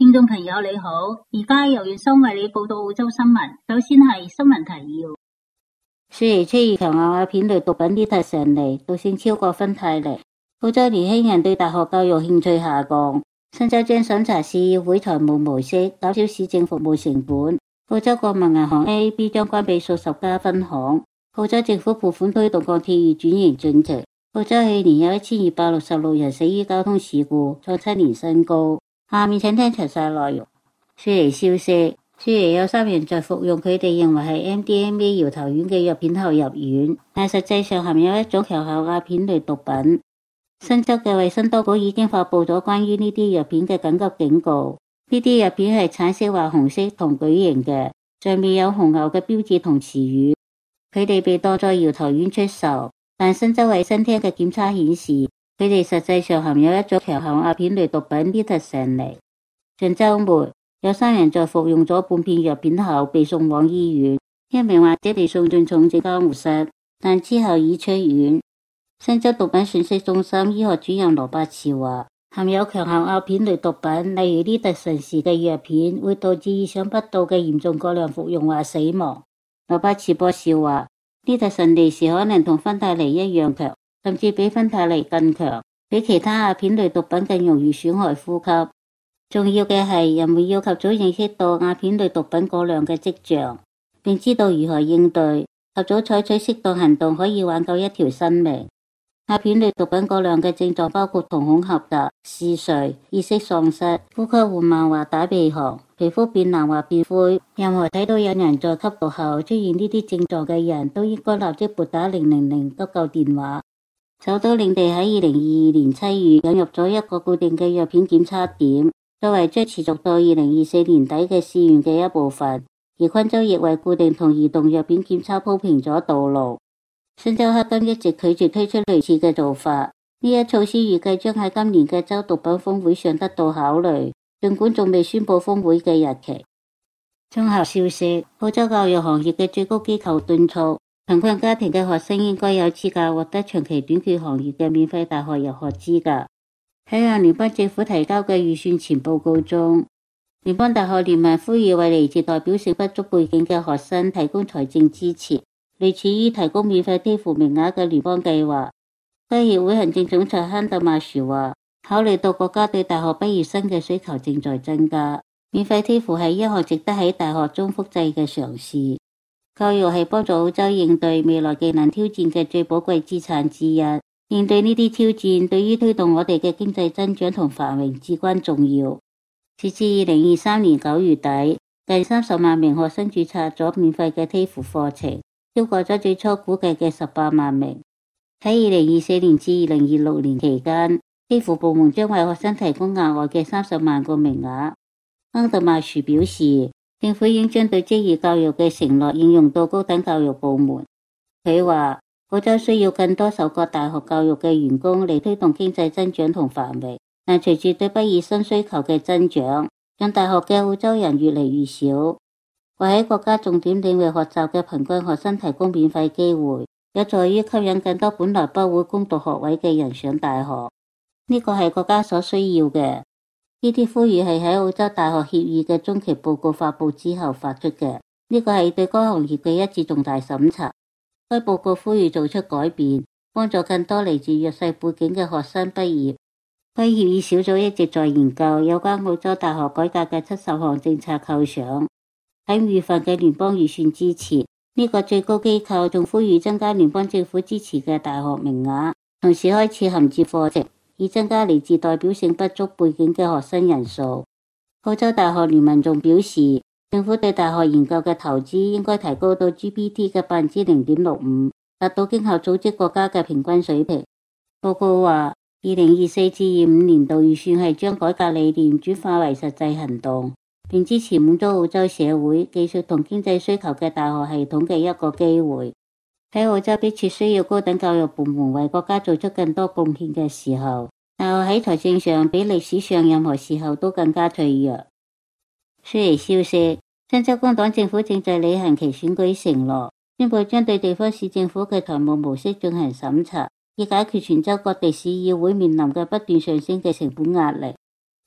聽眾朋友你好，而家由月生為你報道澳洲新聞。首先係新聞提要。 雪梨出現強硬鴉片類毒品呢特成嚟，毒性超過芬太尼。澳洲年輕人對大學教育興趣下降。新州將審查市議會財務模式，減少市政服務成本。澳洲國民銀行 AAB 將關閉數十家分行。澳洲政府撥款推動鋼鐵業轉型進程。澳洲去年有1266人死於交通事故，創7年新高。下面請聽詳細內容。雪梨消息，雪梨有3人在服用佢哋認為係 MDMA 搖頭丸嘅藥片後入院，但實際上含有一種強效鴉片類毒品。新州嘅衛生當局已經發佈咗關於呢啲藥片嘅緊急警告。呢啲藥片係橙色或紅色同矩形嘅，上面有紅牛嘅標誌同詞語。佢哋被當作搖頭丸出售，但新州衛生廳嘅檢測顯示，佢哋實際上含有一種強效鴉片類毒品 nitazeene。上週末，有3人在服用咗半片藥片後被送往醫院，一名患者被送進重症監護室，但之後已出院。新州毒品信息中心醫學主任羅伯茨話，含有強效鴉片類毒品，例如nitazeene時嘅藥片，會導致意想不到嘅嚴重過量服用或死亡。羅伯茨博士話，nitazeene時可能同芬太尼一樣強，甚至比芬太尼更強，比其他鴉片類毒品更容易損害呼吸。重要嘅係，人們要及早認識到鴉片類毒品過量嘅跡象，並知道如何應對，及早採取適當行動可以挽救一條生命。鴉片類毒品過量嘅症狀包括瞳孔狹窄、嗜睡、意識喪失、呼吸緩慢或打鼻鼾、皮膚變藍或變灰。任何睇到有人在吸毒後出現呢啲症狀嘅人都應該立即撥打000急救電話。首都領地喺2022年7月引入咗一個固定嘅藥片檢測點，作為將持續到2024年底嘅試驗嘅一部分，而昆州亦為固定同移動藥片檢測鋪平咗道路。新州黑金一直拒絕推出類似嘅做法，呢一措施預計將喺今年嘅州毒品峰會上得到考慮，儘管仲未宣布峰會嘅日期。綜合消息，澳洲教育行業嘅最高機構敦促貧困家庭嘅學生應該有資格獲得長期短缺行業嘅免費大學入學資格。喺向聯邦政府提交嘅預算前報告中，聯邦大學聯盟呼籲為嚟自代表性不足背景嘅學生提供財政支持，類似於提供免費貼附名額嘅聯邦計劃。該協會行政總裁亨特馬殊話，考慮到國家對大學畢業生嘅需求正在增加，免費貼附係一項值得喺大學中複製嘅嘗試。教育係幫助澳洲應對未來技能挑戰嘅最寶貴資產之一。應對呢啲挑戰，對於推動我哋嘅經濟增長同繁榮至關重要。截至2023年9月底，近30萬名學生註冊咗免費嘅貼附課程，超過咗最初估計嘅18萬名。喺2024年至2026年期間，貼附部門將為學生提供額外嘅30萬個名額。亨特馬殊表示，政府應將對職業教育嘅承諾應用到高等教育部門。佢話，澳洲需要更多受過大學教育嘅員工嚟推動經濟增長同繁榮，但隨住對畢業生需求嘅增長，上大學嘅澳洲人越嚟越少。為喺國家重點領域學習嘅貧困學生提供免費機會，有助於吸引更多本來不會攻讀學位嘅人上大學。呢個係國家所需要嘅。呢啲呼籲係喺澳洲大學協議嘅中期報告發佈之後發出嘅。呢個係對該行業嘅一次重大審查。該報告呼籲做出改變，幫助更多嚟自弱勢背景嘅學生畢業。該協議小組一直在研究有關澳洲大學改革嘅70項政策構想。喺5月份嘅聯邦預算之前，呢個最高機構仲呼籲增加聯邦政府支持嘅大學名額，同時開設銜接課程，以增加嚟自代表性不足背景嘅學生人數。澳洲大學聯盟仲表示，政府對大學研究嘅投資應該提高到 GPT 嘅0.65%，達到經合組織國家嘅平均水平。報告話，2024至25年度預算係將改革理念轉化為實際行動，並支持滿足澳洲社會、技術同經濟需求嘅大學系統嘅一個機會。喺澳洲迫切需要高等教育部門為國家做出更多貢獻嘅時候，大學喺財政上比歷史上任何時候都更加脆弱。雖然消息，新州工黨政府正在履行其選舉承諾，宣布將對地方市政府嘅財務模式進行審查，以解決全州各地市議會面臨嘅不斷上升嘅成本壓力。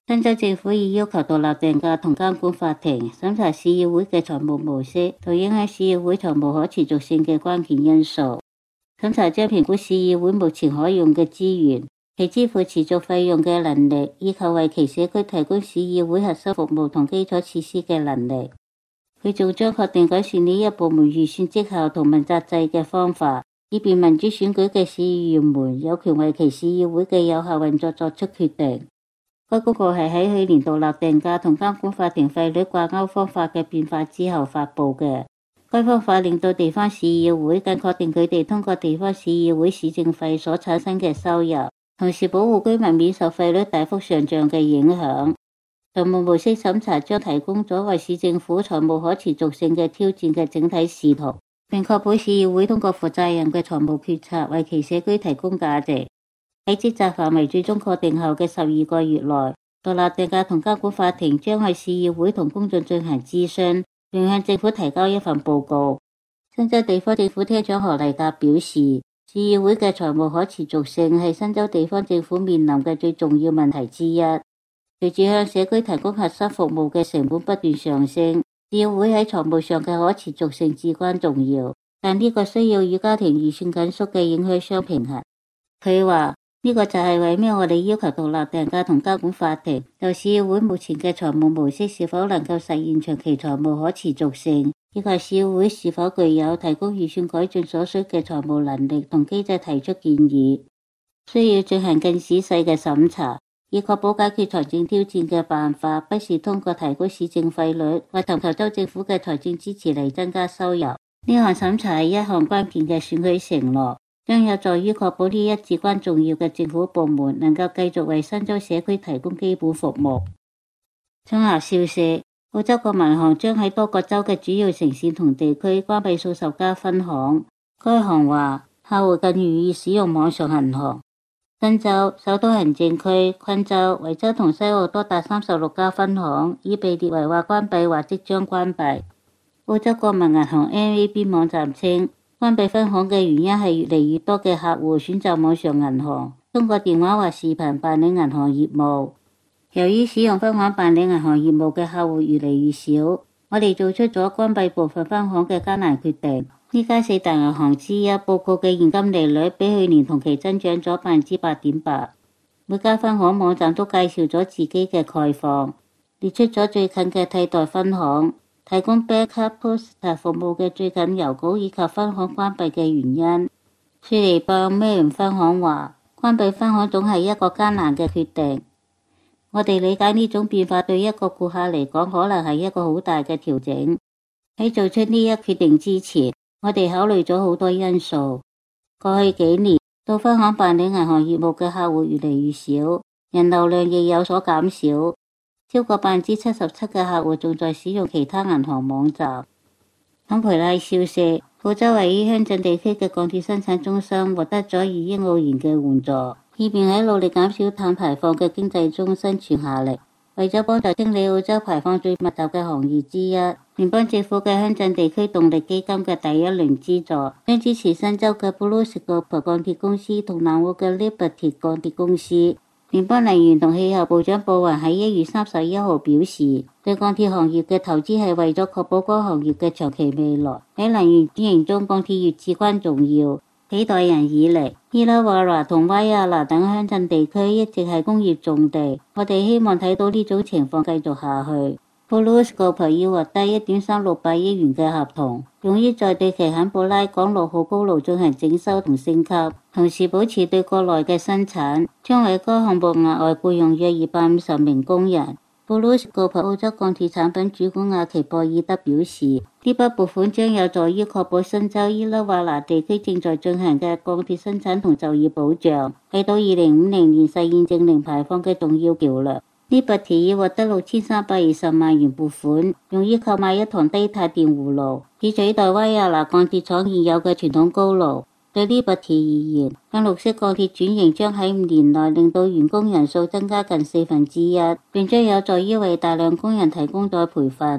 新州政府已要求獨立定價同監管法庭審查市議會嘅財務模式同影響市議會財務可持續性嘅關鍵因素。審查將評估市議會目前可用嘅資源、其支付持續費用嘅能力，以及為其社區提供市議會核心服務同基礎設施嘅能力。佢仲將確定改善呢一部門預算績效同問責制嘅方法，以便民主選舉嘅市議員們有權為其市議會嘅有效運作作出決定。該公告係喺去年獨立定價同監管法庭費率掛鈎方法嘅變化之後發布嘅。該方法令到地方市議會更確定佢哋通過地方市議會市政費所產生嘅收入，同時保護居民免受費率大幅上漲嘅影響。財務模式審查將提供咗為市政府財務可持續性嘅挑戰嘅整體視圖，並確保市議會通過負責任嘅財務決策為其社區提供價值。喺職責範圍最終確定後嘅12個月內，獨立定價同監管法庭將為市議會同公眾進行諮詢，並向政府提交一份報告。新州地方政府廳長何麗格表示，市議會嘅財務可持續性係新州地方政府面臨嘅最重要問題之一。隨住向社區提供核心服務嘅成本不斷上升，市議會喺財務上嘅可持續性至關重要，但呢個需要與家庭預算緊縮嘅影響相平衡。佢話，呢個就係為咩我哋要求獨立定價同監管法庭就市議會目前嘅財務模式是否能夠實現長期財務可持續性，以及市議會是否具有提供預算改進所需嘅財務能力同機制提出建議。需要進行更仔細嘅審查，以確保解決財政挑戰嘅辦法不是通過提高市政費率或尋求州政府嘅財政支持嚟增加收入。呢項審查係一項關鍵嘅選舉承諾，將有助於確保呢一至關重要嘅政府部門能夠繼續為新州社區提供基本服務。綜合消息，澳洲國民行將喺多個州嘅主要城市同地區關閉數十家分行。該行話，客戶更願意使用網上銀行。新州、首都行政區、昆州、維州同西澳多達36家分行已被列為或關閉或即將關閉。澳洲國民銀行 NAB 網站稱，關閉分行嘅原因係越嚟越多嘅客戶選擇網上銀行，通過電話或視頻辦理銀行業務。由於使用分行辦理銀行業務嘅客戶越嚟越少，我哋做出咗關閉部分分行嘅艱難決定。呢家4大銀行之一報告嘅現金利率比去年同期增長咗 8.8%。每家分行網站都介紹咗自己嘅概況，列出咗最近嘅替代分行，提供 backup poster 服務嘅最近郵稿以及分行關閉嘅原因。雪梨伯咩倫分行話，關閉分行總係一個艱難嘅決定。我哋理解呢種變化對一個顧客嚟講可能係一個好大嘅調整。喺做出呢一決定之前，我哋考慮咗好多因素。過去幾年，到分行辦理銀行業務嘅客戶越嚟越少，人流量亦有所減少。超過 77% 嘅客戶仲在使用其他銀行網站。坎培拉消息，澳洲位於鄉鎮地區嘅鋼鐵生產中心獲得咗2億澳元嘅援助，以便喺努力減少碳排放嘅經濟中生存下嚟。為咗幫助清理澳洲排放最密集嘅行業之一，聯邦政府嘅鄉鎮地區動力基金嘅第一輪資助將支持新州嘅 BlueScope 鋼鐵公司同南澳嘅 Liberty 鋼鐵公司。聯邦能源同氣候部長布雲喺1月31號表示，對鋼鐵行業嘅投資係為咗確保該行業嘅長期未來。喺能源轉型中，鋼鐵業至關重要。幾代人以嚟，伊拉瓦拉同威亞拿等鄉鎮地區一直係工業重地，我哋希望睇到呢種情況繼續下去。BlueScope 要獲得1.368億元嘅合同，用於在對其坎布拉港6號高爐進行整修同升級，同時保持對國內嘅生產，將為該項目額外僱用約250名工人。BlueScope 澳洲鋼鐵產品主管亞奇博爾德表示，呢筆撥款將有助於確保新州伊拉瓦拿地區正在進行嘅鋼鐵生產同就業保障，係到2050年實現淨零排放嘅重要橋梁。Liberty 已獲得6320萬元撥款，用於購買一台低碳電弧爐，以取代威亞拿鋼鐵廠現有嘅傳統高爐。對 Liberty 而言，向綠色鋼鐵轉型將喺5年內令到員工人數增加近1/4，並將有助於為大量工人提供再培訓。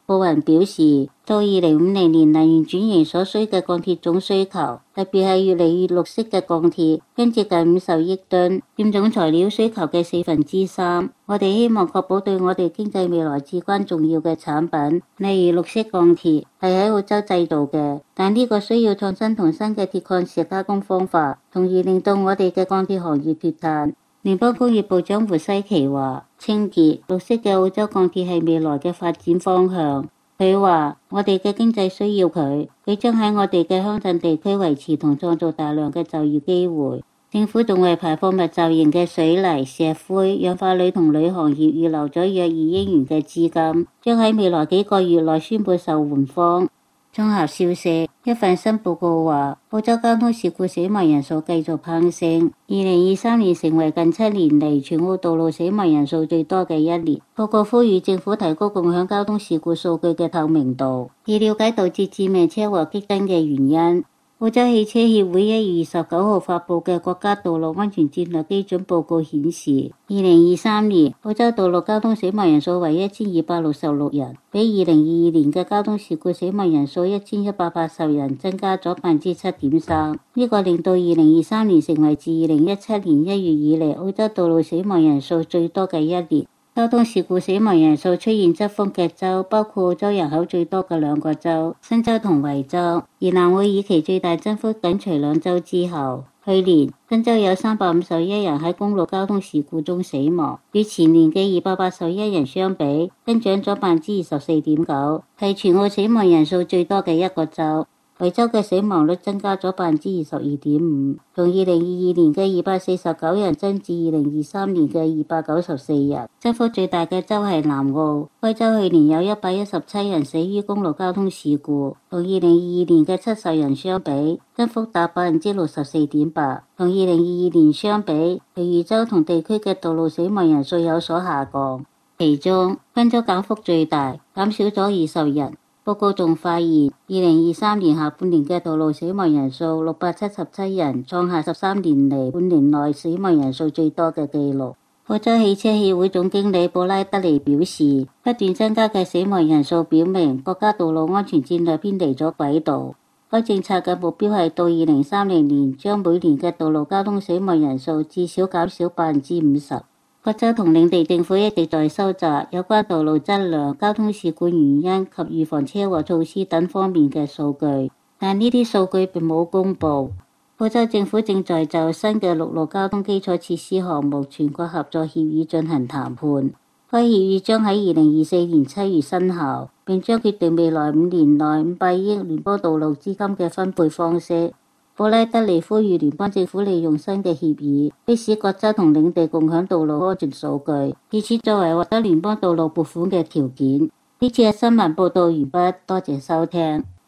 布雲表示，到2050年能源轉型所需嘅鋼鐵總需求，特別係越嚟越綠色嘅鋼鐵，將接近50億噸，佔總材料需求嘅3/4。我哋希望確保對我哋經濟未來至關重要嘅產品，例如綠色鋼鐵，係喺澳洲製造嘅，但呢個需要創新同新嘅鐵礦石加工方法，從而令到我哋嘅鋼鐵行業脫碳。聯邦工業部長胡西奇話，清潔、綠色嘅澳洲鋼鐵係未來嘅發展方向。佢話，我哋嘅經濟需要佢將喺我哋嘅鄉鎮地區維持同創造大量嘅就業機會。政府仲為排放密集型嘅水泥、石灰、氧化鋁同鋁行業預留咗約2億元嘅資金，將喺未來幾個月內宣布受援方。綜合消息，一份新報告話，澳洲交通事故死亡人數繼續攀升，2023年成為近7年嚟全澳道路死亡人數最多嘅一年。報告呼籲政府提高共享交通事故數據嘅透明度，以了解導致致命車禍激增嘅原因。澳洲汽車協會1月29號發佈嘅國家道路安全戰略基準報告顯示，2023年澳洲道路交通死亡人數為1266人，比2022年嘅交通事故死亡人數1180人增加咗7.3%。呢個令到2023年成為自2017年1月以嚟澳洲道路死亡人數最多嘅一年。交通事故死亡人數出現側風嘅州包括澳洲人口最多嘅2個州，新州同維州，而南韋爾奇最大增幅緊隨2州之後。去年新州有351人喺公路交通事故中死亡，與前年嘅281人相比，增長咗24.9%，係全澳死亡人數最多嘅一個州。維州嘅死亡率增加咗22.5%，從2022年嘅249人增至2023年嘅294人。增幅最大嘅州係南澳，該州去年有117人死於公路交通事故，同2022年嘅70人相比，增幅達64.8%。同2022年相比，其餘州同地區嘅道路死亡人數有所下降，其中賓州減幅最大，減少咗20人。報告仲發現，2023年下半年嘅道路死亡人數677人，創下13年嚟半年內死亡人數最多嘅紀錄。澳洲汽車協會總經理布拉德利表示，不斷增加嘅死亡人數表明國家道路安全戰略偏離咗軌道。該政策嘅目標係到2030年將每年嘅道路交通死亡人數至少減少50%。各州同領地政府一直在收集有關道路質量、交通事故原因及預防車禍措施等方面嘅數據，但呢啲數據並冇公布。澳洲政府正在就新嘅陸路交通基礎設施項目全國合作協議進行談判。該協議將喺2024年7月生效，並將決定未來5年內500億聯邦道路資金嘅分配方式。布拉德利呼籲聯邦政府利用新嘅協議，迫使各州同領地共享道路安全數據，以此作為獲得聯邦道路撥款嘅條件。呢次嘅新聞報道完畢，多謝收聽。